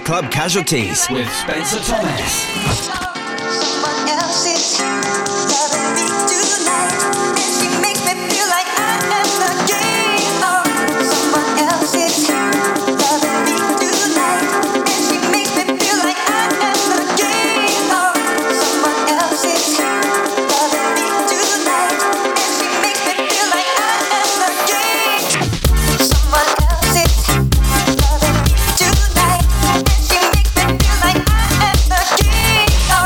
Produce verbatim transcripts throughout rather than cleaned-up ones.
Club Casualties with Spencer Thomas. Someone else is loving me tonight, and she makes me feel like I am the king. Oh, someone else is loving me tonight, and she makes me feel like I am the king. Oh, someone else is loving me tonight, and she makes me feel like I am the king. Someone else is loving me tonight, and she makes me feel like I am the king. Oh,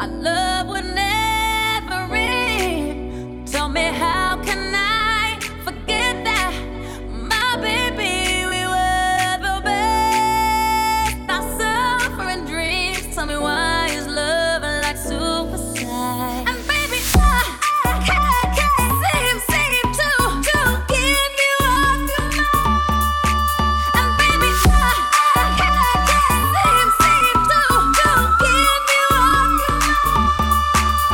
love would never end. Tell me, how can I forget that, my baby, we were the best. Our suffering dreams. Tell me, why is love like suicide? And baby, I, I can't, can't seem, seem to, to give you up your mind. And baby, I, I can't, can't seem, seem to, to give you up your mind.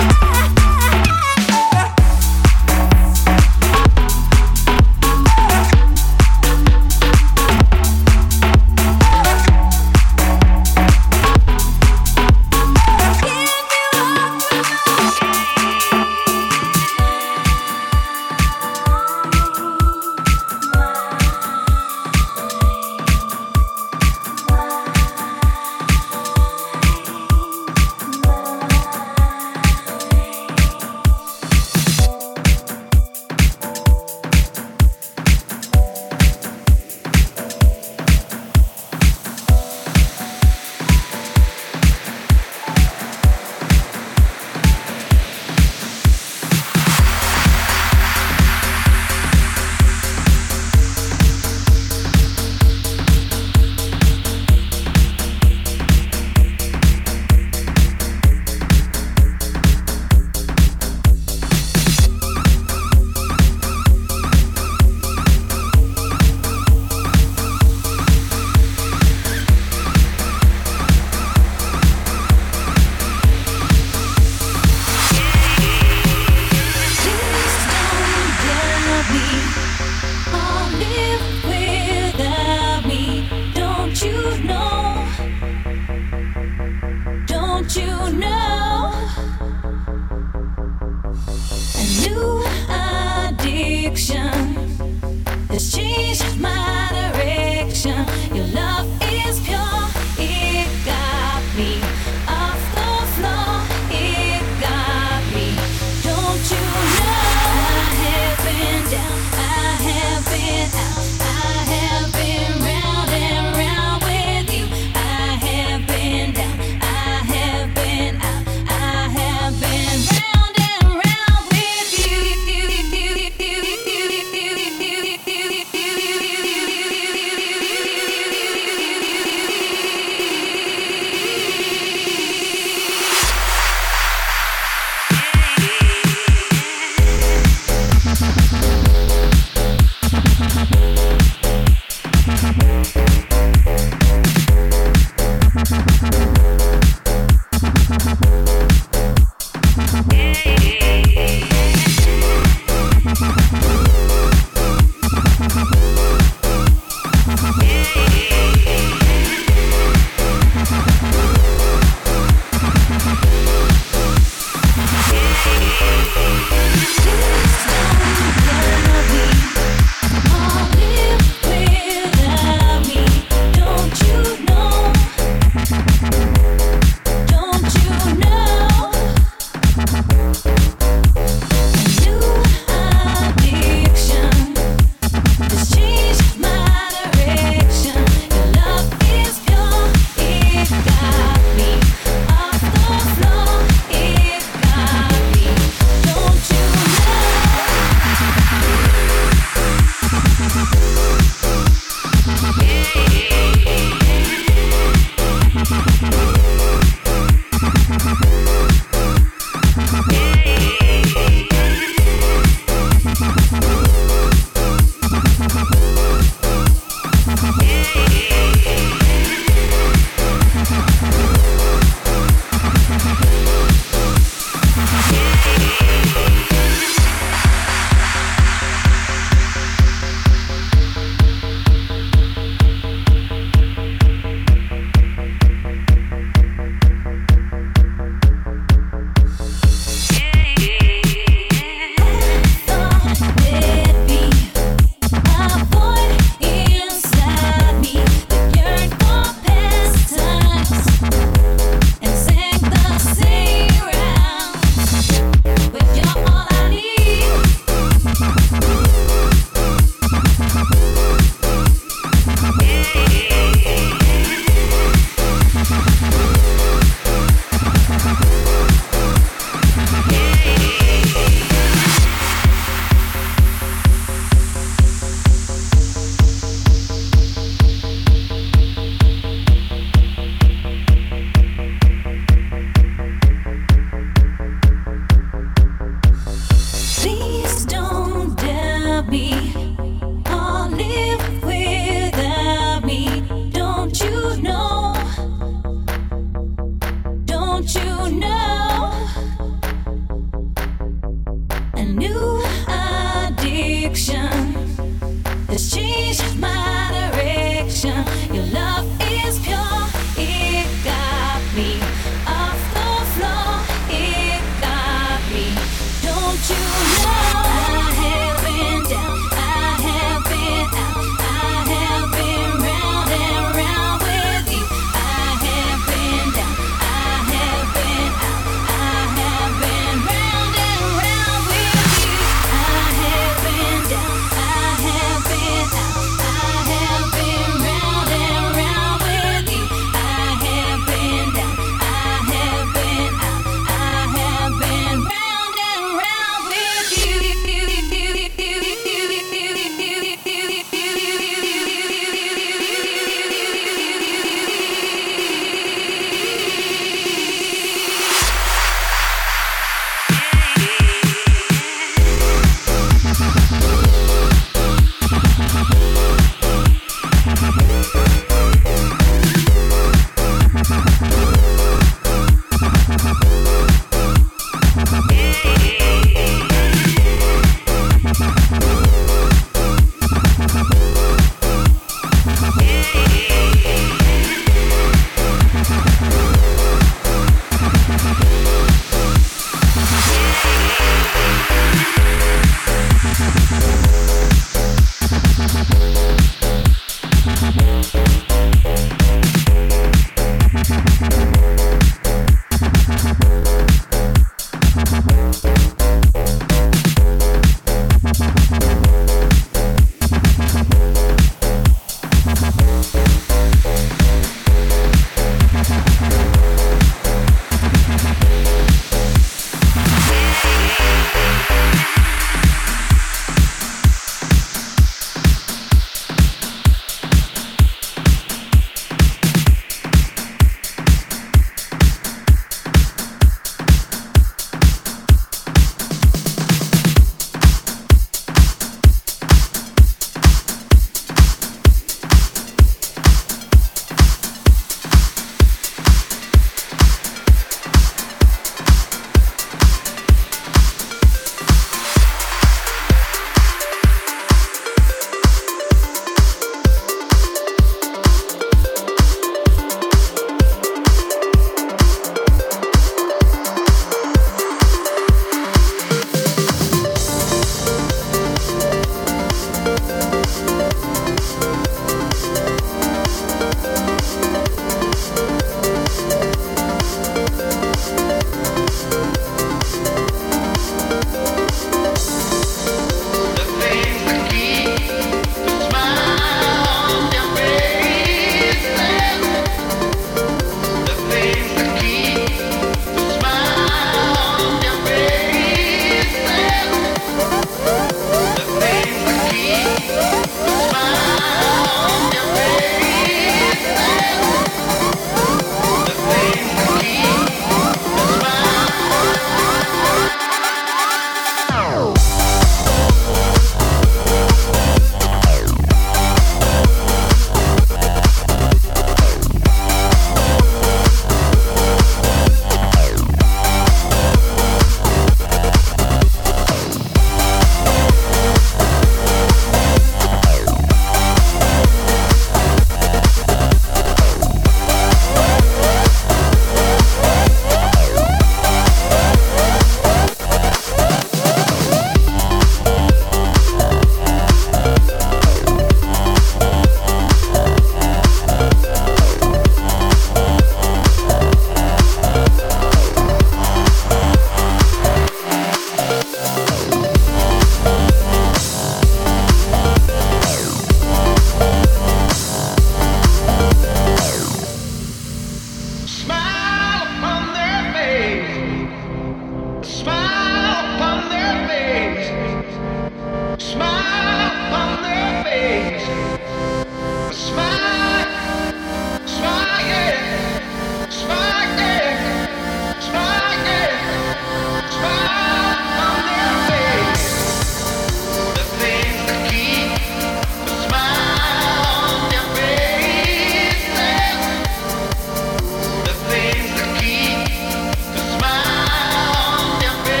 The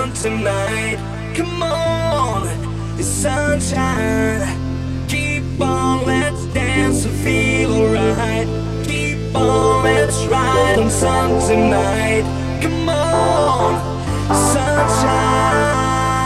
sun tonight. Come on, it's sunshine. Keep on, let's dance and feel alright. Keep on, let's ride on sun tonight. Come on, sunshine.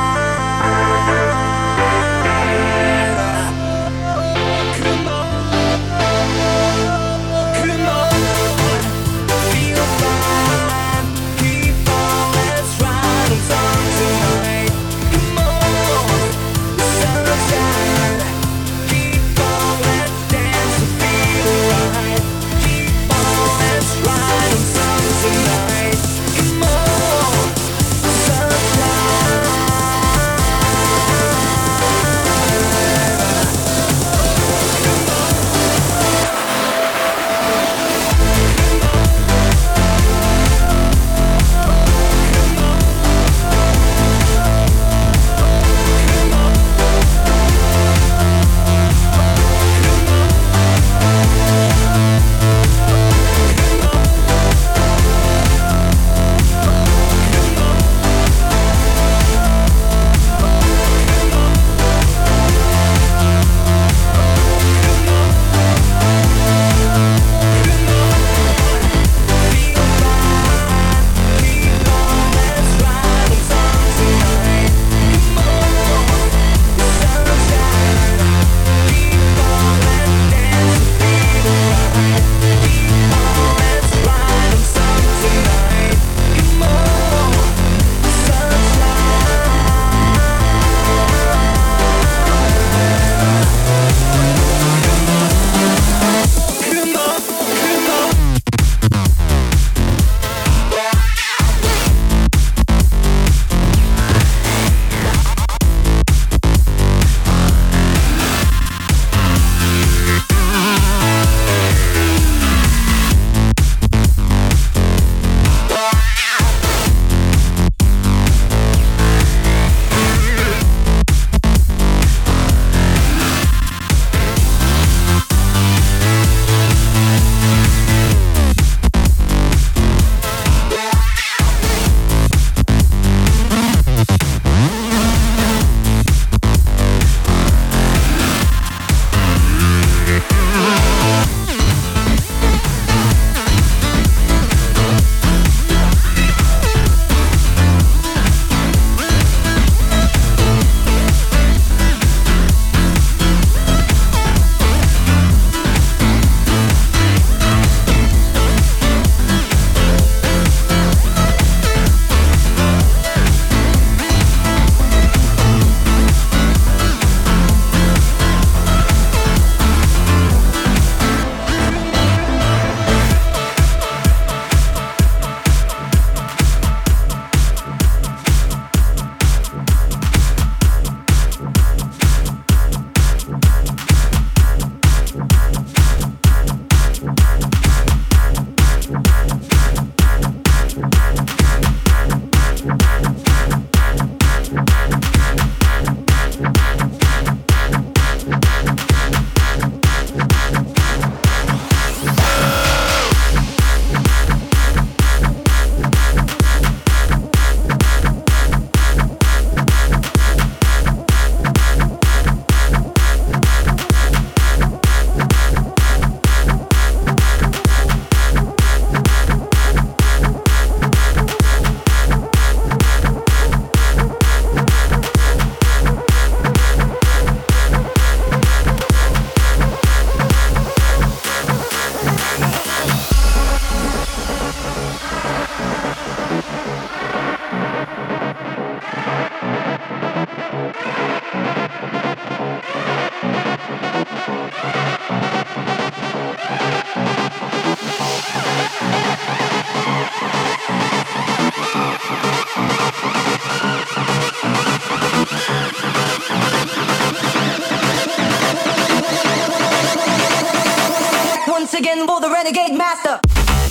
again for the Renegade Master.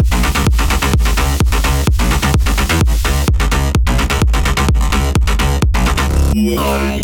Yeah.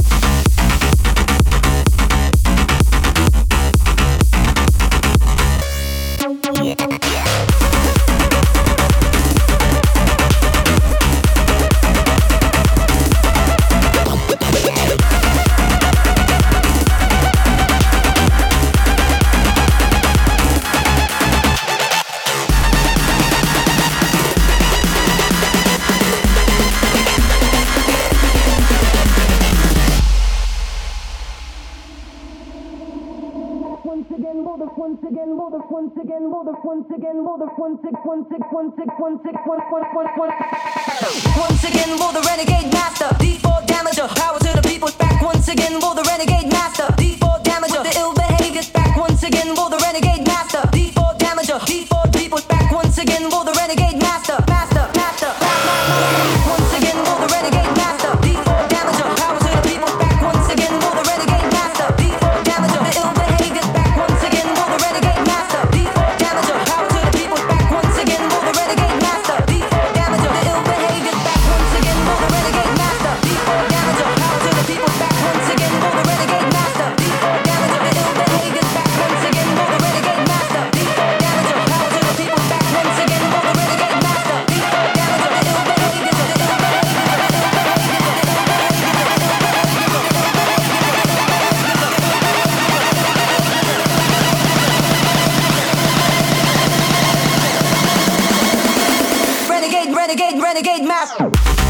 once again, will the once again, will the once again, will the once six one six one six one six one one one one. Once again, will the renegade master D four damager power to the people's back. Once again, will the renegade master D four damager the ill behavior's back. Once again, will the renegade master D four damager D four people's back. Once again, will the renegade master master master. Once again, will the renegade master D four damager power to the people's back. Once again, will the renegade master D four damager the ill behavior's back. Once again, will the renegade master D four damager power to the people's back. Once again, will the renegade master D four damager the ill behavior's back. Once again, will the renegade master D four damager power to the people's back. Once again, will the renegade master D four damager the ill behavior's back. Once again, will the renegade master D four damager power to the people's back. Once again, will the renegade master D four damager the ill behavior's the ill Renegade, renegade, renegade master.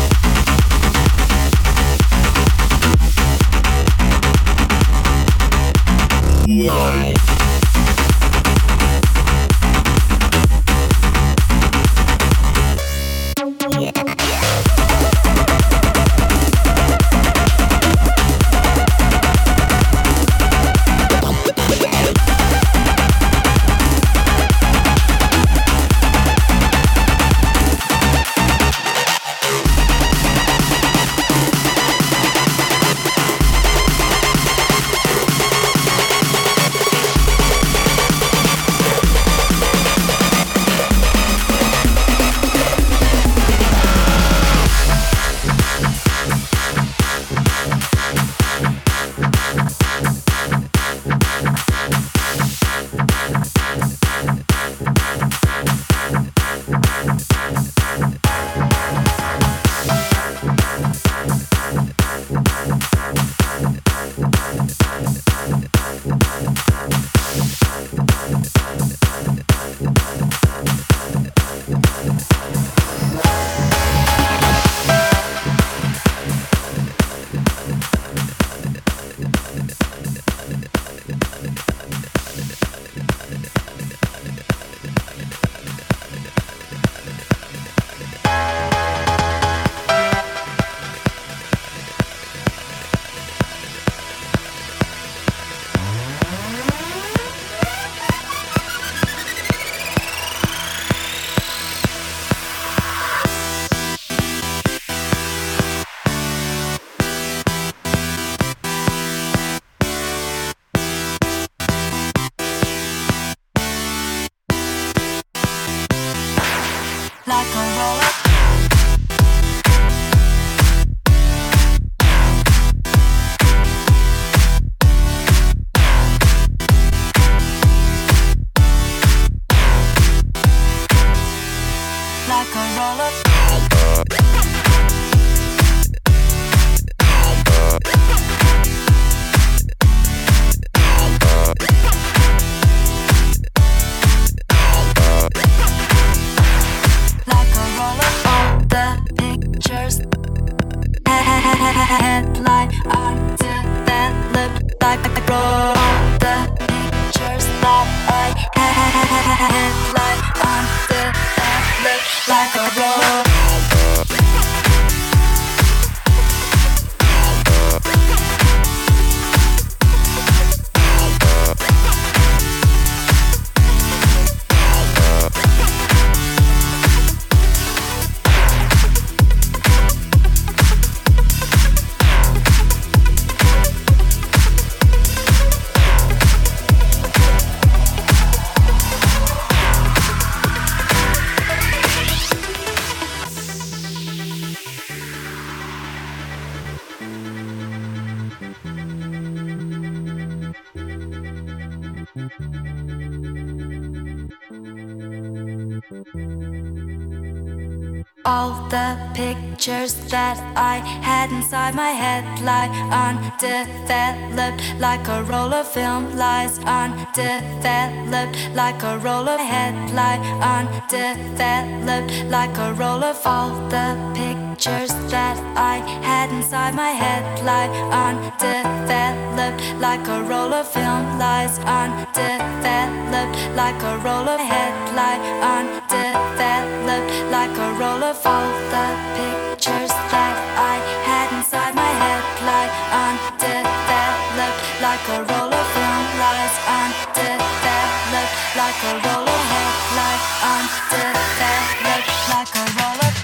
Like a roller. Like a roller. Headline onto that lip like a roll. The pictures that I headline onto that lip like a roll. All the pictures that I had inside my head lie undeveloped like a roll of film. Lies undeveloped like a roll of head lie undeveloped like a roll of all the pictures pictures that I had inside my head lie undeveloped, like a roll of film lies undeveloped, like a roll of head lie undeveloped, like a roll of all the pictures that I had inside my head lie undeveloped, like a roll of film lies undeveloped, like a roll of head lie undeveloped, like a roll of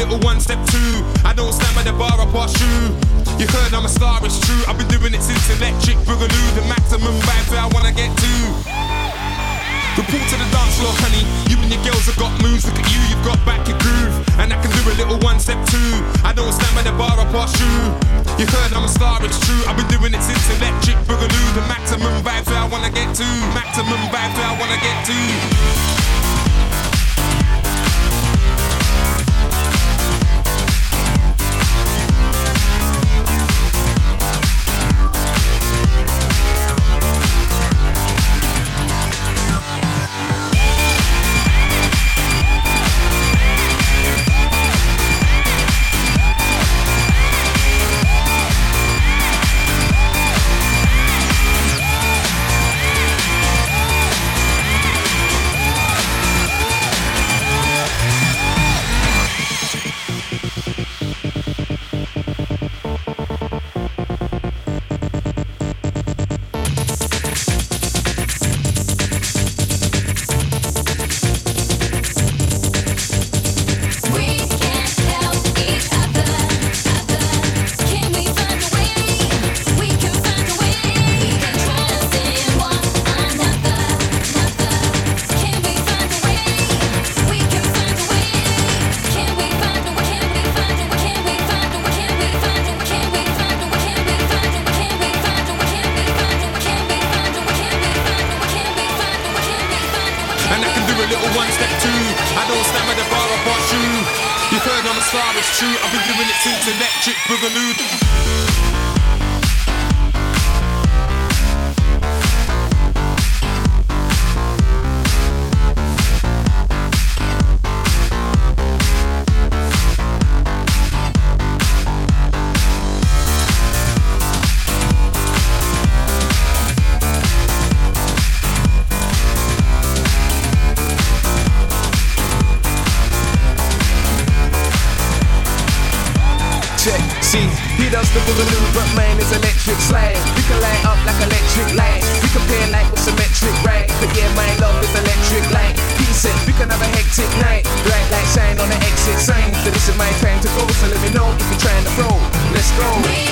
little one, step two. I don't stand by the bar, I pass through. You heard I'm a star, it's true. I've been doing it since Electric Boogaloo. The maximum vibe where I wanna get to. Report to the dance floor, honey. You and your girls have got moves. Look at you, you've got back your groove. And I can do a little one, step two. I don't stand by the bar, I pass through. You heard I'm a star, it's true. I've been doing it since Electric Boogaloo. The maximum vibe where I wanna get to. Maximum vibe where I wanna get to. It's true, I've been doing it since Electric Boogaloo. See, he does the boogaloo, but man is electric slang. We can light up like electric lights. We compare like with symmetric, right? But yeah, my love is electric light. He said we can have a hectic night. Bright light shine on the exit sign. So this is my time to go, so let me know if you're trying to roll. Let's go.